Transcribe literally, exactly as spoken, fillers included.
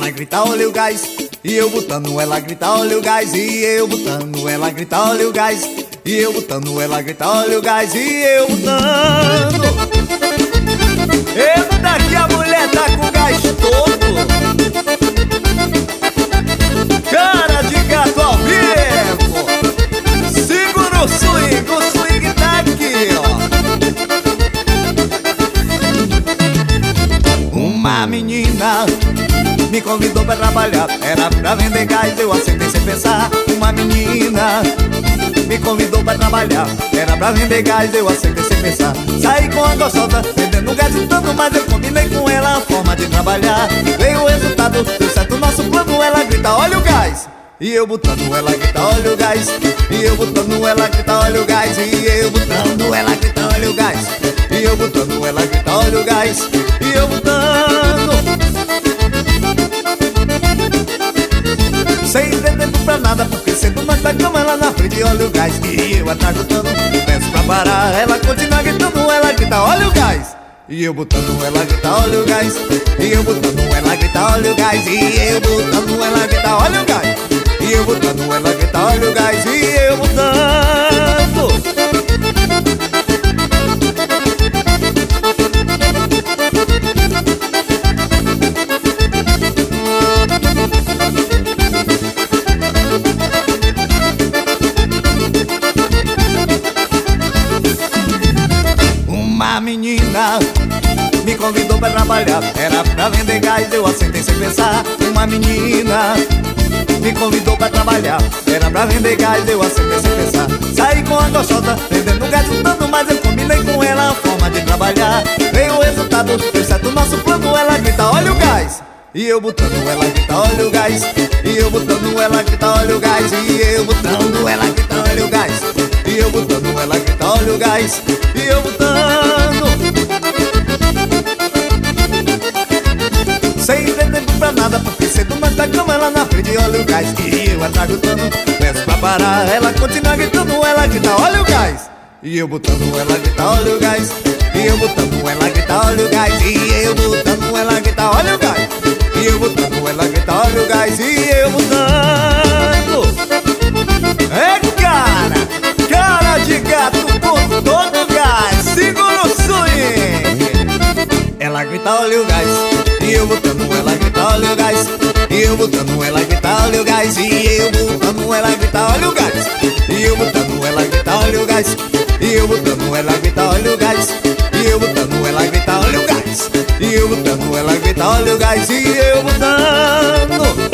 ela grita, olha o gás. E eu botando, ela grita, olha o gás. E eu botando, ela grita, olha o gás. E eu botando, ela grita, olha o gás. E eu botando. Eita, que a mulher tá com o gás todo. Cara de gato ao vivo. Segura o swing, o swing tá aqui, ó. Uma menina me convidou pra trabalhar, era pra vender gás, eu aceitei sem pensar. Uma menina me convidou pra trabalhar, era pra vender gás, eu aceitei sem pensar. Saí com a gostosa, vendendo gás e tanto, mas eu combinei com ela a forma de trabalhar. Veio o resultado, deu certo o nosso plano, ela grita, olha o gás. E eu botando, ela grita, olha o gás. E eu botando, ela grita, olha o gás. E eu botando, ela grita, olha o gás. E eu botando, ela grita, olha o gás. E eu botando, sem ter tempo pra nada, porque sento mais da cama lá na frente, olha o gás. E eu atrás botando, peço pra parar, ela continua gritando, ela grita, olha o gás. E eu botando, ela grita, olha o gás. E eu botando, ela grita, olha o gás. E eu botando, ela grita, olha o gás. E eu botando, ela grita, olha o gás. E eu botando. Uma menina me convidou pra trabalhar, era pra vender gás, eu aceitei sem pensar. Uma menina me convidou pra trabalhar, era pra vender gás, eu aceitei sem pensar. Saí com a gostosa, vendendo gás e tanto, mas eu combinei com ela a forma de trabalhar. Veio o resultado, deu certo o nosso plano, ela grita, olha o gás. E eu botando, ela grita, olha o gás. E eu botando, ela grita, olha o gás. E eu botando, ela grita, olha o gás. E eu botando, ela grita, olha o gás. E eu botando, sem ter tempo pra nada, porque cedo mais da cama lá na frente, olha o gás. E eu atrás gritando, peço pra parar, ela continua gritando, ela grita, olha o gás. E eu botando, ela grita, olha o gás. E eu botando, ela grita, olha o gás. E eu botando, ela grita, olha o gás. E eu botando, ela grita, olha o gás. E eu botando. É cara, cara de gato com todo o gás. Segura o swing. Ela grita, olha o gás. E eu botando, ela grita, olha o gás. E eu botando, ela grita, olha o gás. E eu botando, ela grita, olha o gás. E eu botando, ela grita, olha o gás. E eu botando, ela grita, olha o gás. E eu botando, ela grita, olha o gás. E eu botando, ela grita, olha o gás. E eu botando.